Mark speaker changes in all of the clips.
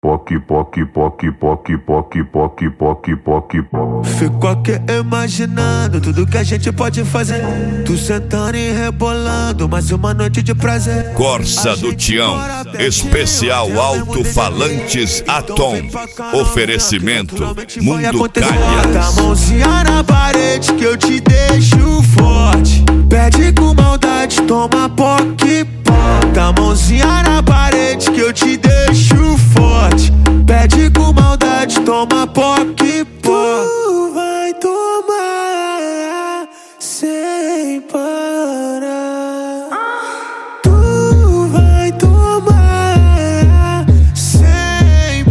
Speaker 1: Poc, poc, poc, poc, poc, poc, poc, poc, poc.
Speaker 2: Fico aqui imaginando tudo que a gente pode fazer. Tu sentando e rebolando, mais uma noite de prazer.
Speaker 3: Corsa do Tião, especial alto-falantes Atom. Oferecimento Mundo Calhas.
Speaker 2: Bota a mãozinha na parede que eu te deixo forte. Pede com maldade, toma poc. Bota a mãozinha na parede que eu te deixo forte. Pede com maldade, toma poc. Tu vai tomar sem parar. Tu vai tomar sem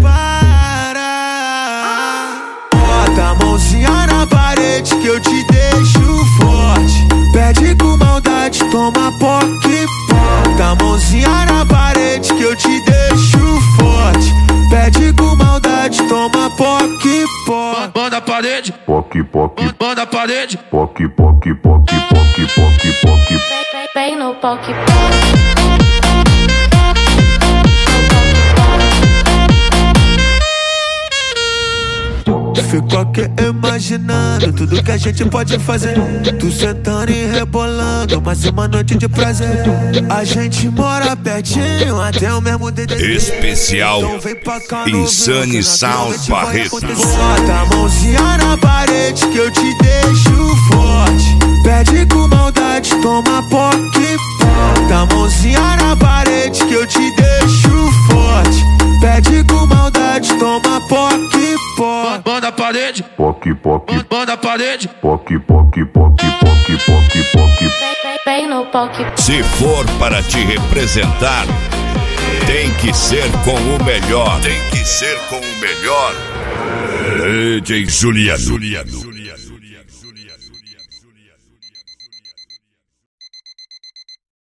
Speaker 2: parar. Bota a mãozinha na parede que eu te deixo forte. Pede com maldade, toma poc. Bota a mãozinha na parede que eu te deixo forte. Pede com maldade, toma poc.
Speaker 4: Manda a parede,
Speaker 1: Poc, poc,
Speaker 4: manda a parede.
Speaker 1: poc, poc, poc, poc, poc, poc.
Speaker 5: Vem no poc.
Speaker 2: Fico aqui imaginando tudo que a gente pode fazer. Tu sentando e rebolando, mais uma noite de prazer. A gente mora pertinho, até o mesmo dedo.
Speaker 3: Especial
Speaker 2: Então vem pra cá,
Speaker 3: Insane
Speaker 2: novinho,
Speaker 3: Sound
Speaker 2: que vai
Speaker 3: Barretos.
Speaker 2: acontecer. Bota a mãozinha na parede que eu te deixo forte. Pede com maldade, toma poc. Bota a mãozinha na parede que eu te deixo forte. Pede com maldade, toma poc.
Speaker 4: Manda a parede,
Speaker 1: Poc, poc,
Speaker 4: manda a parede.
Speaker 1: poc, poc, poc, poc, poc, poc.
Speaker 5: Vem no poc.
Speaker 3: Se for para te representar, tem que ser com o melhor. Tem que ser com o melhor. DJ Juliano.